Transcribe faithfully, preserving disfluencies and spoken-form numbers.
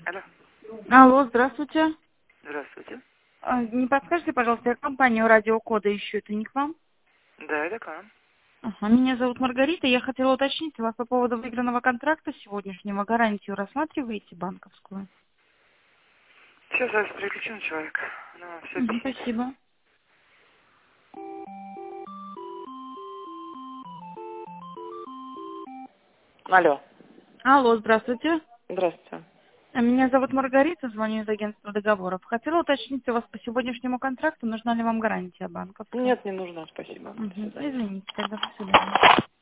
Алло. Алло, здравствуйте. Здравствуйте. А, Не подскажете, пожалуйста, я компанию Радиокода ищу, это не к вам? Да, это к вам. Ага, меня зовут Маргарита, я хотела уточнить у вас по поводу выигранного контракта сегодняшнего. Гарантию рассматриваете банковскую? Сейчас я вас переключу на человека. Она вам все Мгм, объяснит. спасибо. Алло. Алло, здравствуйте. Здравствуйте. А, Меня зовут Маргарита, звоню из агентства договоров. Хотела уточнить у вас по сегодняшнему контракту, нужна ли вам гарантия банковская? Нет, не нужно, спасибо. До Угу, свидания. извините, тогда до свидания.